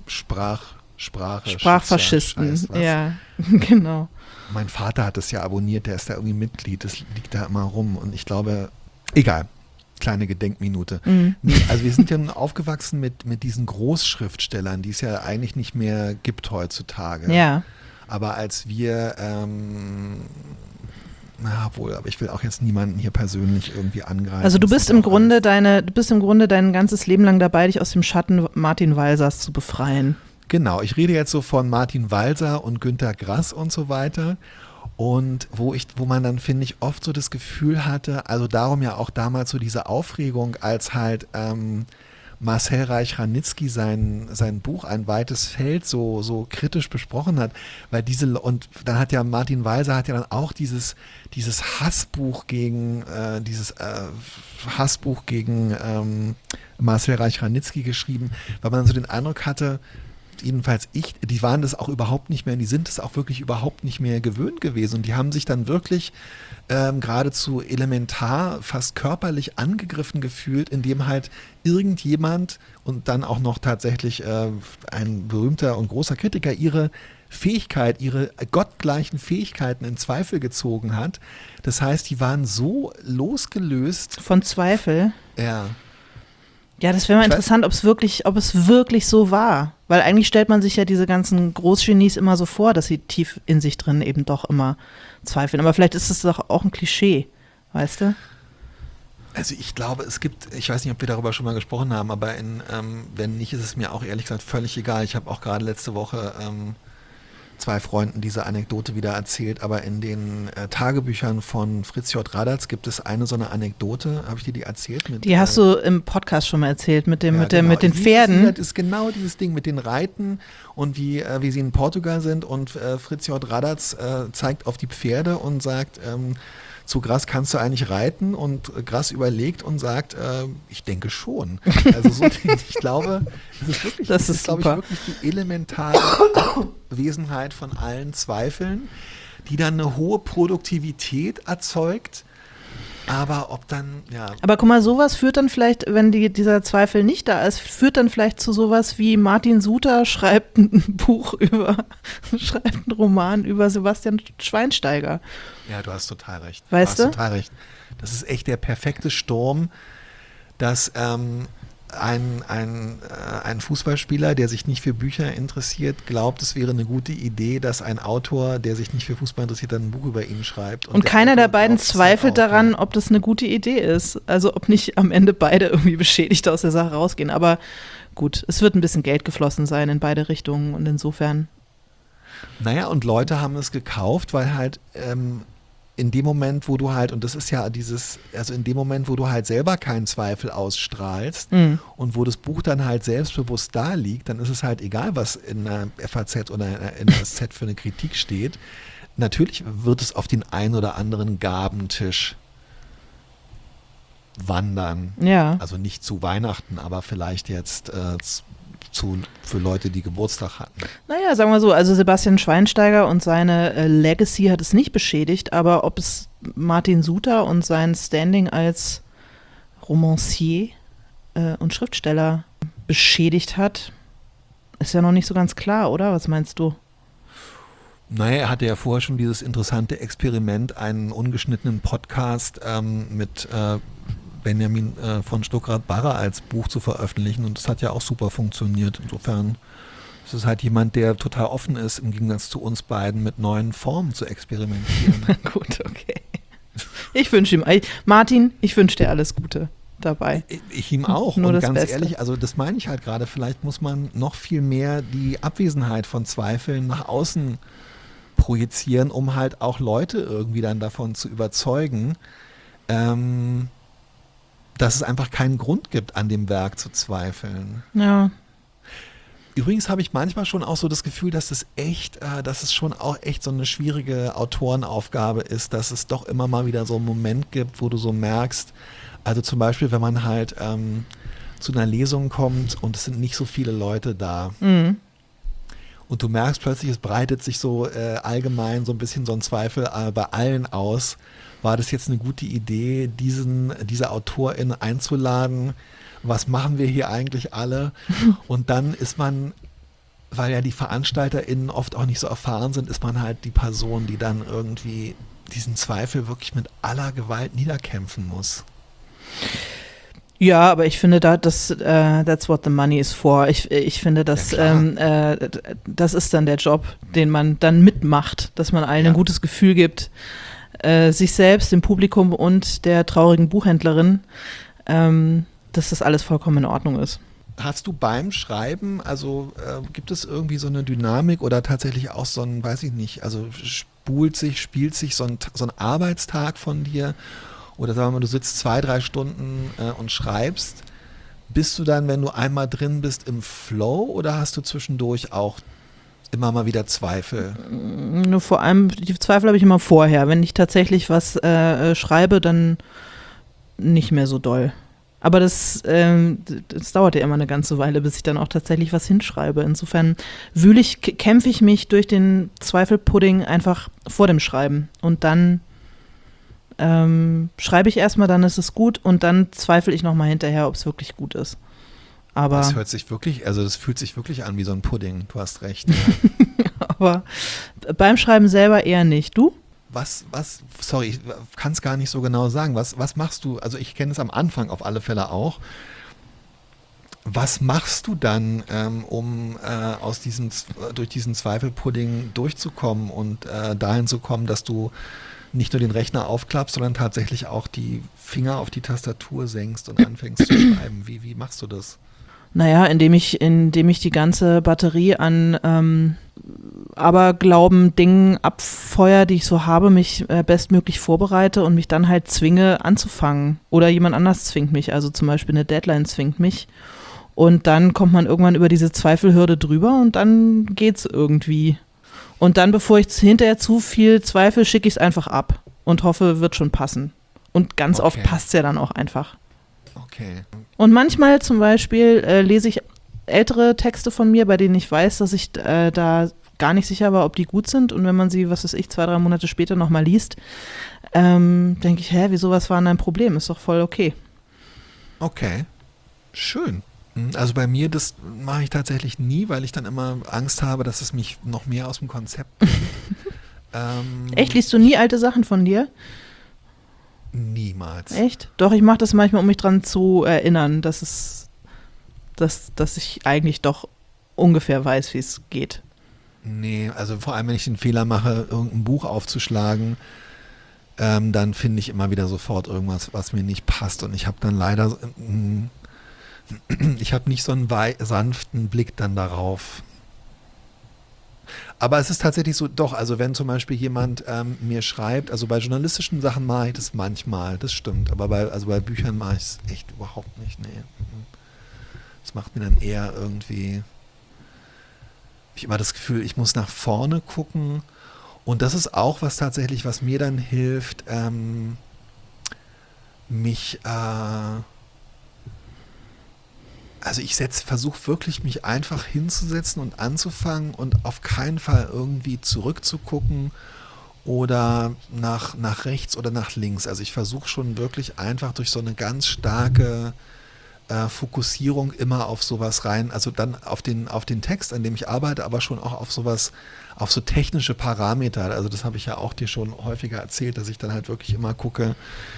Sprachfaschisten. Ja, genau. Mein Vater hat das ja abonniert, der ist da irgendwie Mitglied, das liegt da immer rum und ich glaube, egal, kleine Gedenkminute. Mhm. Nee, also wir sind ja nun aufgewachsen mit diesen Großschriftstellern, die es ja eigentlich nicht mehr gibt heutzutage. Ja. Aber als wir, aber ich will auch jetzt niemanden hier persönlich irgendwie angreifen. Also du bist im Grunde dein ganzes Leben lang dabei, dich aus dem Schatten Martin Walsers zu befreien. Genau, ich rede jetzt so von Martin Walser und Günter Grass und so weiter. Und wo man dann, finde ich, oft so das Gefühl hatte, also darum ja auch damals so diese Aufregung, als halt Marcel Reich-Ranitzky sein Buch Ein weites Feld so kritisch besprochen hat, weil und dann hat ja Martin Walser hat ja dann auch dieses Hassbuch gegen Marcel Reich-Ranitzky geschrieben, weil man so den Eindruck hatte, jedenfalls die waren das auch überhaupt nicht mehr und die sind es auch wirklich überhaupt nicht mehr gewöhnt gewesen und die haben sich dann wirklich geradezu elementar, fast körperlich angegriffen gefühlt, indem halt irgendjemand und dann auch noch tatsächlich ein berühmter und großer Kritiker ihre gottgleichen Fähigkeiten in Zweifel gezogen hat. Das heißt, die waren so losgelöst von Zweifel? Ja. Ja, das wäre mal interessant, ob es wirklich so war. Weil eigentlich stellt man sich ja diese ganzen Großgenies immer so vor, dass sie tief in sich drin eben doch immer zweifeln. Aber vielleicht ist es doch auch ein Klischee, weißt du? Also ich glaube, ich weiß nicht, ob wir darüber schon mal gesprochen haben, aber wenn nicht, ist es mir auch ehrlich gesagt völlig egal. Ich habe auch gerade letzte Woche 2 Freunden diese Anekdote wieder erzählt, aber in den Tagebüchern von Fritz J. Radatz gibt es so eine Anekdote, habe ich dir die erzählt? Die hast du im Podcast schon mal erzählt, mit den Pferden. Das ist genau dieses Ding mit den Reiten und wie sie in Portugal sind und Fritz J. Radatz zeigt auf die Pferde und sagt, zu Grass kannst du eigentlich reiten? Und Grass überlegt und sagt, ich denke schon. Also so, ich glaube, das ist glaube ich, wirklich die elementare Wesenheit von allen Zweifeln, die dann eine hohe Produktivität erzeugt. Aber ob dann, ja. Aber guck mal, sowas führt dann vielleicht, wenn dieser Zweifel nicht da ist, führt dann vielleicht zu sowas wie Martin Suter schreibt einen Roman über Sebastian Schweinsteiger. Ja, du hast total recht. Weißt du? Total recht. Das ist echt der perfekte Sturm, dass ein Fußballspieler, der sich nicht für Bücher interessiert, glaubt, es wäre eine gute Idee, dass ein Autor, der sich nicht für Fußball interessiert, dann ein Buch über ihn schreibt. Und keiner der beiden zweifelt daran, ob das eine gute Idee ist. Also ob nicht am Ende beide irgendwie beschädigt aus der Sache rausgehen. Aber gut, es wird ein bisschen Geld geflossen sein in beide Richtungen und insofern. Naja, und Leute haben es gekauft, weil halt in dem Moment, wo du halt, und das ist ja in dem Moment, wo du halt selber keinen Zweifel ausstrahlst und wo das Buch dann halt selbstbewusst da liegt, dann ist es halt egal, was in der FAZ oder in der SZ für eine Kritik steht. Natürlich wird es auf den einen oder anderen Gabentisch wandern. Ja. Also nicht zu Weihnachten, aber vielleicht jetzt für Leute, die Geburtstag hatten. Naja, sagen wir so, also Sebastian Schweinsteiger und seine Legacy hat es nicht beschädigt, aber ob es Martin Suter und sein Standing als Romancier und Schriftsteller beschädigt hat, ist ja noch nicht so ganz klar, oder? Was meinst du? Naja, er hatte ja vorher schon dieses interessante Experiment, einen ungeschnittenen Podcast mit Benjamin von Stuckrad-Barre als Buch zu veröffentlichen und das hat ja auch super funktioniert. Insofern ist es halt jemand, der total offen ist, im Gegensatz zu uns beiden mit neuen Formen zu experimentieren. Gut, okay. Ich wünsche ihm, Martin, ich wünsche dir alles Gute dabei. Ich ihm auch. Nur und das ganz Beste. ehrlich, also das meine ich halt gerade, vielleicht muss man noch viel mehr die Abwesenheit von Zweifeln nach außen projizieren, um halt auch Leute irgendwie dann davon zu überzeugen, dass es einfach keinen Grund gibt, an dem Werk zu zweifeln. Ja. Übrigens habe ich manchmal schon auch so das Gefühl, dass es schon auch echt so eine schwierige Autorenaufgabe ist, dass es doch immer mal wieder so einen Moment gibt, wo du so merkst, also zum Beispiel, wenn man halt zu einer Lesung kommt und es sind nicht so viele Leute da. Mhm. Und du merkst plötzlich, es breitet sich so allgemein so ein bisschen so ein Zweifel bei allen aus. War das jetzt eine gute Idee, diese AutorInnen einzuladen? Was machen wir hier eigentlich alle? Und dann ist man, weil ja die VeranstalterInnen oft auch nicht so erfahren sind, ist man halt die Person, die dann irgendwie diesen Zweifel wirklich mit aller Gewalt niederkämpfen muss. Ja, aber ich finde, that's what the money is for. Ich finde, das ist dann der Job, den man dann mitmacht, dass man allen ein gutes Gefühl gibt, sich selbst, dem Publikum und der traurigen Buchhändlerin, dass das alles vollkommen in Ordnung ist. Hast du beim Schreiben, also gibt es irgendwie so eine Dynamik oder tatsächlich auch so ein, weiß ich nicht, also spielt sich so ein Arbeitstag von dir? Oder sagen wir mal, du sitzt 2-3 Stunden und schreibst. Bist du dann, wenn du einmal drin bist, im Flow oder hast du zwischendurch auch immer mal wieder Zweifel? Nur vor allem, die Zweifel habe ich immer vorher. Wenn ich tatsächlich was schreibe, dann nicht mehr so doll. Aber das dauert ja immer eine ganze Weile, bis ich dann auch tatsächlich was hinschreibe. Insofern kämpfe ich mich durch den Zweifelpudding einfach vor dem Schreiben. Und dann schreibe ich erstmal, dann ist es gut und dann zweifle ich nochmal hinterher, ob es wirklich gut ist. Aber das fühlt sich wirklich an wie so ein Pudding, du hast recht. aber beim Schreiben selber eher nicht. Du? Sorry, ich kann es gar nicht so genau sagen. Was machst du? Also ich kenne es am Anfang auf alle Fälle auch. Was machst du dann, durch diesen Zweifelpudding durchzukommen und dahin zu kommen, dass du nicht nur den Rechner aufklappst, sondern tatsächlich auch die Finger auf die Tastatur senkst und anfängst zu schreiben? Wie machst du das? Naja, indem ich die ganze Batterie an Aberglauben, Dingen abfeuer, die ich so habe, mich bestmöglich vorbereite und mich dann halt zwinge anzufangen. Oder jemand anders zwingt mich, also zum Beispiel eine Deadline zwingt mich. Und dann kommt man irgendwann über diese Zweifelhürde drüber und dann geht's irgendwie. Und dann, bevor ich hinterher zu viel zweifle, schicke ich es einfach ab und hoffe, wird schon passen. Und ganz oft passt es ja dann auch einfach. Okay. Und manchmal zum Beispiel lese ich ältere Texte von mir, bei denen ich weiß, dass ich da gar nicht sicher war, ob die gut sind. Und wenn man sie, 2-3 Monate später nochmal liest, denke ich, wieso, was war denn ein Problem? Ist doch voll okay. Okay, schön. Also bei mir, das mache ich tatsächlich nie, weil ich dann immer Angst habe, dass es mich noch mehr aus dem Konzept bringt. Echt? Liest du nie alte Sachen von dir? Niemals. Echt? Doch, ich mache das manchmal, um mich dran zu erinnern, dass ich eigentlich doch ungefähr weiß, wie es geht. Nee, also vor allem, wenn ich den Fehler mache, irgendein Buch aufzuschlagen, dann finde ich immer wieder sofort irgendwas, was mir nicht passt. Und ich habe dann leider, ich habe nicht so einen sanften Blick dann darauf. Aber es ist tatsächlich so, doch, also wenn zum Beispiel jemand mir schreibt, also bei journalistischen Sachen mache ich das manchmal, das stimmt, aber bei Büchern mache ich es echt überhaupt nicht, nee. Das macht mir dann eher irgendwie, ich habe immer das Gefühl, ich muss nach vorne gucken und das ist auch was mir dann hilft, mich, also ich versuche wirklich, mich einfach hinzusetzen und anzufangen und auf keinen Fall irgendwie zurückzugucken oder nach rechts oder nach links. Also ich versuche schon wirklich einfach durch so eine ganz starke Fokussierung immer auf sowas rein, also dann auf den Text, an dem ich arbeite, aber schon auch auf sowas, auf so technische Parameter. Also das habe ich ja auch dir schon häufiger erzählt, dass ich dann halt wirklich immer gucke,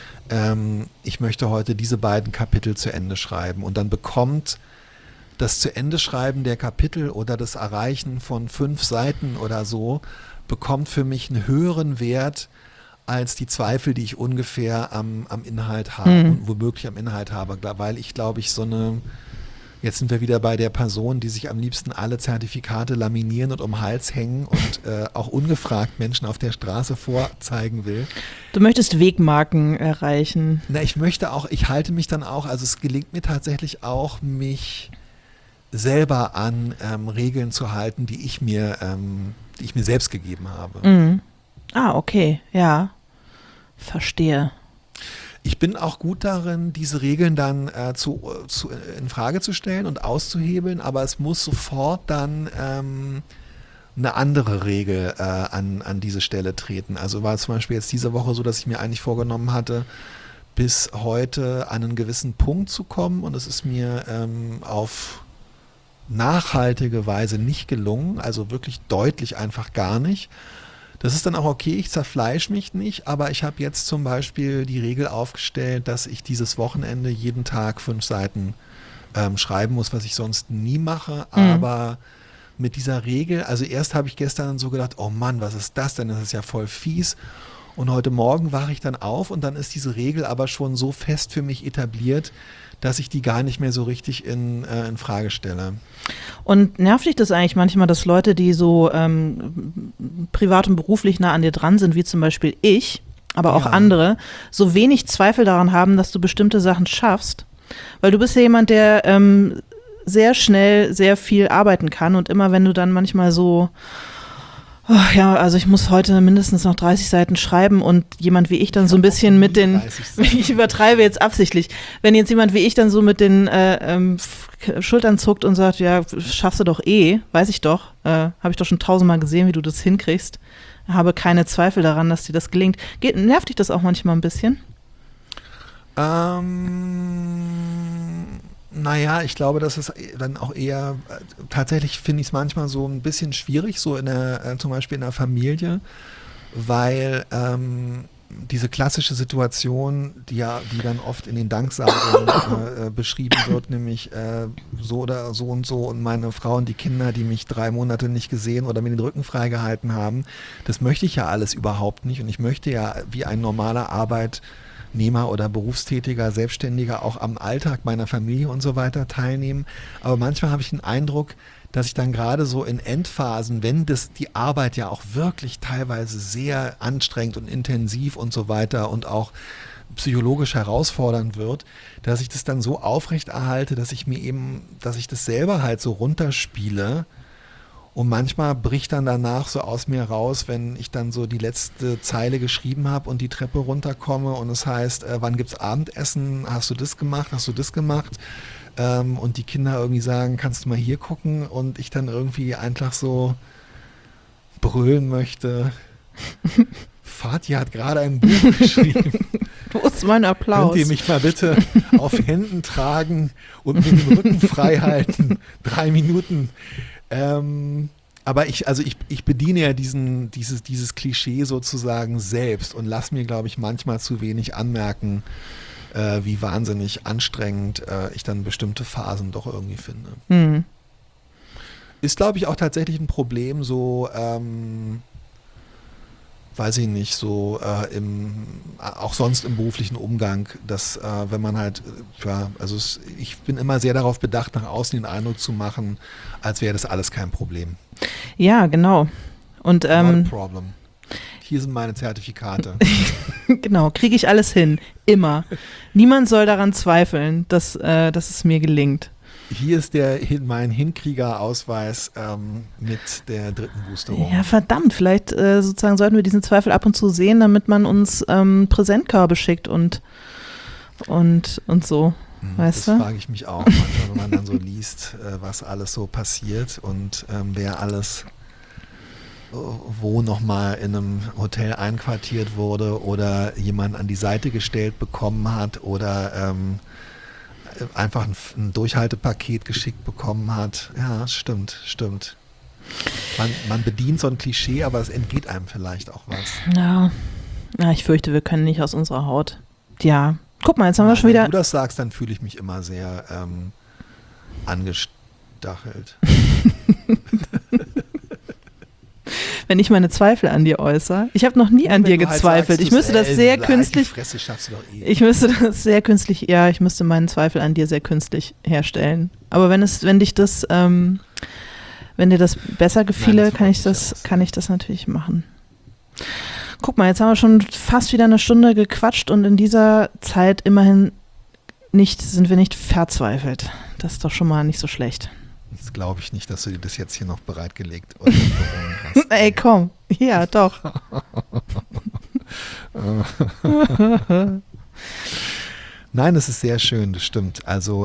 ich möchte heute diese beiden Kapitel zu Ende schreiben und dann bekommt das zu Ende Schreiben der Kapitel oder das Erreichen von 5 Seiten oder so, bekommt für mich einen höheren Wert als die Zweifel, die ich ungefähr am Inhalt habe und womöglich am Inhalt habe, weil ich glaube jetzt sind wir wieder bei der Person, die sich am liebsten alle Zertifikate laminieren und um den Hals hängen und auch ungefragt Menschen auf der Straße vorzeigen will. Du möchtest Wegmarken erreichen. Na, ich halte mich dann auch, also es gelingt mir tatsächlich auch, mich selber an Regeln zu halten, die ich mir selbst gegeben habe. Mhm. Ah, okay, ja. Verstehe. Ich bin auch gut darin, diese Regeln dann in Frage zu stellen und auszuhebeln, aber es muss sofort dann eine andere Regel an diese Stelle treten. Also war es zum Beispiel jetzt diese Woche so, dass ich mir eigentlich vorgenommen hatte, bis heute an einen gewissen Punkt zu kommen und es ist mir auf nachhaltige Weise nicht gelungen, also wirklich deutlich einfach gar nicht. Das ist dann auch okay, ich zerfleische mich nicht, aber ich habe jetzt zum Beispiel die Regel aufgestellt, dass ich dieses Wochenende jeden Tag 5 Seiten schreiben muss, was ich sonst nie mache, aber mit dieser Regel, also erst habe ich gestern so gedacht, oh Mann, was ist das denn, das ist ja voll fies und heute Morgen wache ich dann auf und dann ist diese Regel aber schon so fest für mich etabliert, dass ich die gar nicht mehr so richtig in Frage stelle. Und nervt dich das eigentlich manchmal, dass Leute, die so privat und beruflich nah an dir dran sind, wie zum Beispiel ich, aber auch andere, so wenig Zweifel daran haben, dass du bestimmte Sachen schaffst? Weil du bist ja jemand, der sehr schnell sehr viel arbeiten kann und immer wenn du dann manchmal so also ich muss heute mindestens noch 30 Seiten schreiben und jemand wie ich dann so ein bisschen mit den, ich übertreibe jetzt absichtlich, wenn jetzt jemand wie ich dann so mit den Schultern zuckt und sagt, ja, schaffst du doch weiß ich doch, habe ich doch schon 1000-mal gesehen, wie du das hinkriegst, habe keine Zweifel daran, dass dir das gelingt. Nervt dich das auch manchmal ein bisschen? Naja, ich glaube, das ist dann auch eher, tatsächlich finde ich es manchmal so ein bisschen schwierig, so zum Beispiel in der Familie, weil diese klassische Situation, die dann oft in den Danksagungen beschrieben wird, nämlich so oder so und meine Frau und die Kinder, die mich 3 Monate nicht gesehen oder mir den Rücken freigehalten haben, das möchte ich ja alles überhaupt nicht und ich möchte ja wie ein normaler Arbeitnehmer oder berufstätiger, Selbstständiger auch am Alltag meiner Familie und so weiter teilnehmen, aber manchmal habe ich den Eindruck, dass ich dann gerade so in Endphasen, wenn die Arbeit ja auch wirklich teilweise sehr anstrengend und intensiv und so weiter und auch psychologisch herausfordernd wird, dass ich das dann so aufrechterhalte, dass ich das selber halt so runterspiele und manchmal bricht dann danach so aus mir raus, wenn ich dann so die letzte Zeile geschrieben habe und die Treppe runterkomme und es heißt, wann gibt's Abendessen, hast du das gemacht? Und die Kinder irgendwie sagen, kannst du mal hier gucken und ich dann irgendwie einfach so brüllen möchte. Fatih hat gerade ein Buch geschrieben. Wo ist mein Applaus? Könnt ihr mich mal bitte auf Händen tragen und mir den Rücken frei halten? 3 Minuten. Aber ich bediene ja dieses Klischee sozusagen selbst und lasse mir, glaube ich, manchmal zu wenig anmerken, wie wahnsinnig anstrengend ich dann bestimmte Phasen doch irgendwie finde. Hm. Ist, glaube ich, auch tatsächlich ein Problem, so, weiß ich nicht, so auch sonst im beruflichen Umgang, dass wenn man halt, ich bin immer sehr darauf bedacht, nach außen den Eindruck zu machen, als wäre das alles kein Problem. Ja, genau. Und Not a problem. Hier sind meine Zertifikate. Genau, kriege ich alles hin. Immer. Niemand soll daran zweifeln, dass es mir gelingt. Hier ist mein Hinkriegerausweis mit der 3. Boosterung. Ja, verdammt. Vielleicht sozusagen sollten wir diesen Zweifel ab und zu sehen, damit man uns Präsentkörbe schickt und so. Weißt du? Das frage ich mich auch manchmal, wenn man dann so liest, was alles so passiert und wer alles wo nochmal in einem Hotel einquartiert wurde oder jemand an die Seite gestellt bekommen hat oder einfach ein Durchhaltepaket geschickt bekommen hat. Ja, stimmt. Man bedient so ein Klischee, aber es entgeht einem vielleicht auch was. Ja, ich fürchte, wir können nicht aus unserer Haut. Ja, guck mal, jetzt haben wir schon wieder... Wenn du das sagst, dann fühle ich mich immer sehr angestachelt. Wenn ich meine Zweifel an dir äußere. Ich habe noch nie an dir gezweifelt. Ich müsste das sehr künstlich. Ich müsste das sehr künstlich, ja, ich müsste meinen Zweifel an dir sehr künstlich herstellen. Aber wenn dir das besser gefiele, kann ich das natürlich machen. Guck mal, jetzt haben wir schon fast wieder eine Stunde gequatscht und in dieser Zeit immerhin sind wir nicht verzweifelt. Das ist doch schon mal nicht so schlecht. Das glaube ich nicht, dass du dir das jetzt hier noch bereitgelegt oder hast. Ey, komm. Ja, doch. Nein, das ist sehr schön, das stimmt. Also,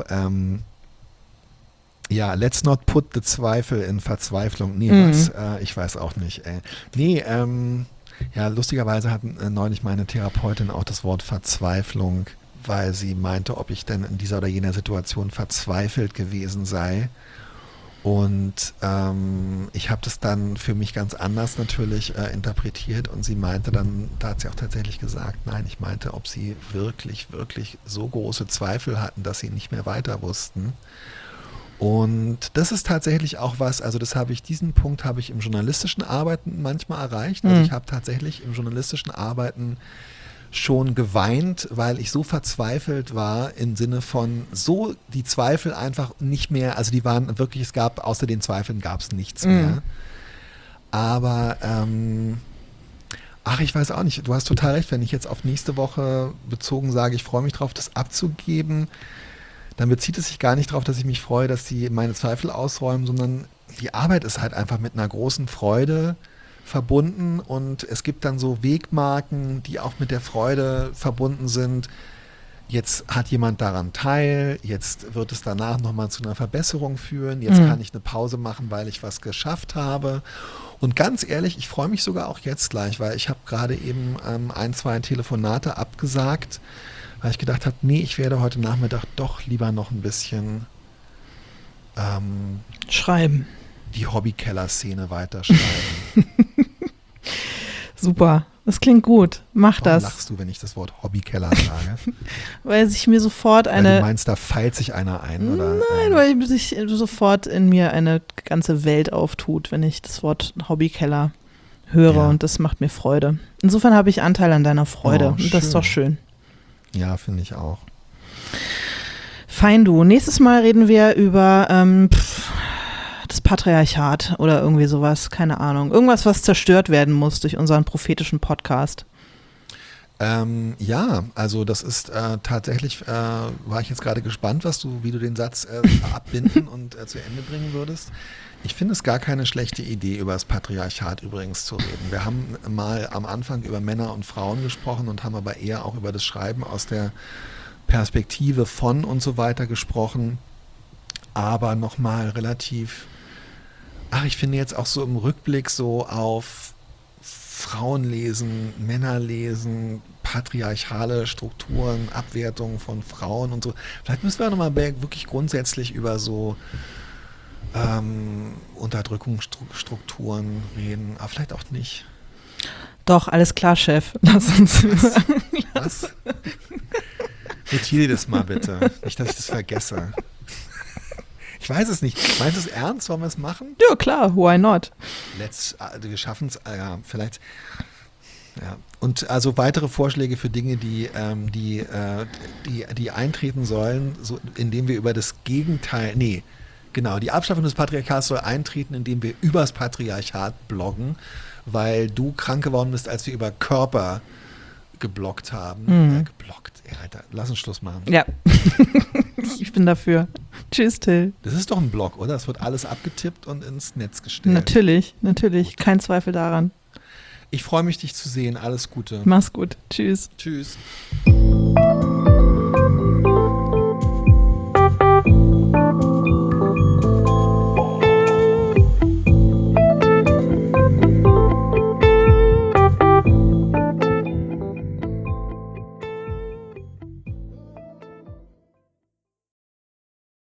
let's not put the Zweifel in Verzweiflung. Nee, ich weiß auch nicht. Nee, lustigerweise hat neulich meine Therapeutin auch das Wort Verzweiflung, weil sie meinte, ob ich denn in dieser oder jener Situation verzweifelt gewesen sei. Und ich habe das dann für mich ganz anders natürlich interpretiert und sie meinte dann, da hat sie auch tatsächlich gesagt, nein, ich meinte, ob sie wirklich, wirklich so große Zweifel hatten, dass sie nicht mehr weiter wussten. Und das ist tatsächlich auch was, also diesen Punkt habe ich im journalistischen Arbeiten manchmal erreicht. Also ich habe tatsächlich im journalistischen Arbeiten schon geweint, weil ich so verzweifelt war im Sinne von so die Zweifel einfach nicht mehr, also die waren wirklich, außer den Zweifeln gab es nichts mehr. Aber ich weiß auch nicht, du hast total recht, wenn ich jetzt auf nächste Woche bezogen sage, ich freue mich drauf, das abzugeben, dann bezieht es sich gar nicht darauf, dass ich mich freue, dass die meine Zweifel ausräumen, sondern die Arbeit ist halt einfach mit einer großen Freude verbunden und es gibt dann so Wegmarken, die auch mit der Freude verbunden sind. Jetzt hat jemand daran teil, jetzt wird es danach nochmal zu einer Verbesserung führen, jetzt kann ich eine Pause machen, weil ich was geschafft habe. Und ganz ehrlich, ich freue mich sogar auch jetzt gleich, weil ich habe gerade eben 1-2 Telefonate abgesagt, weil ich gedacht habe, nee, ich werde heute Nachmittag doch lieber noch ein bisschen schreiben. Die Hobbykeller-Szene weiterschreiben. Super. Das klingt gut. Mach Warum das. lachst du, wenn ich das Wort Hobbykeller sage? Weil sich mir sofort Weil du eine. meinst, da feilt sich einer ein, oder? Nein, weil sich sofort in mir eine ganze Welt auftut, wenn ich das Wort Hobbykeller höre, Ja. und das macht mir Freude. Insofern habe ich Anteil an deiner Freude, Oh, und das ist doch schön. Ja, finde ich auch. Fein, du. Nächstes Mal reden wir über das Patriarchat oder irgendwie sowas, keine Ahnung. Irgendwas, was zerstört werden muss durch unseren prophetischen Podcast. Ja, also das ist tatsächlich, war ich jetzt gerade gespannt, wie du den Satz abbinden und zu Ende bringen würdest. Ich finde es gar keine schlechte Idee, über das Patriarchat übrigens zu reden. Wir haben mal am Anfang über Männer und Frauen gesprochen und haben aber eher auch über das Schreiben aus der Perspektive von und so weiter gesprochen. Aber nochmal relativ, ich finde jetzt auch so im Rückblick so auf Frauen lesen, Männer lesen, patriarchale Strukturen, Abwertung von Frauen und so. Vielleicht müssen wir nochmal wirklich grundsätzlich über so Unterdrückungsstrukturen reden, aber vielleicht auch nicht. Doch, alles klar, Chef. Lass uns. Was? Notiere das mal bitte. Nicht, dass ich das vergesse. Ich weiß es nicht. Meinst du es ernst? Wollen wir es machen? Ja, klar, why not? Wir schaffen es, ja, vielleicht. Ja. Und also weitere Vorschläge für Dinge, die eintreten sollen, so, indem wir über das Gegenteil, die Abschaffung des Patriarchats soll eintreten, indem wir über das Patriarchat bloggen, weil du krank geworden bist, als wir über Körper gebloggt haben. Gebloggt, Alter, lass uns Schluss machen. Ja, ich bin dafür. Tschüss, Till. Das ist doch ein Blog, oder? Es wird alles abgetippt und ins Netz gestellt. Natürlich, kein Zweifel daran. Ich freue mich, dich zu sehen. Alles Gute. Mach's gut. Tschüss. Tschüss.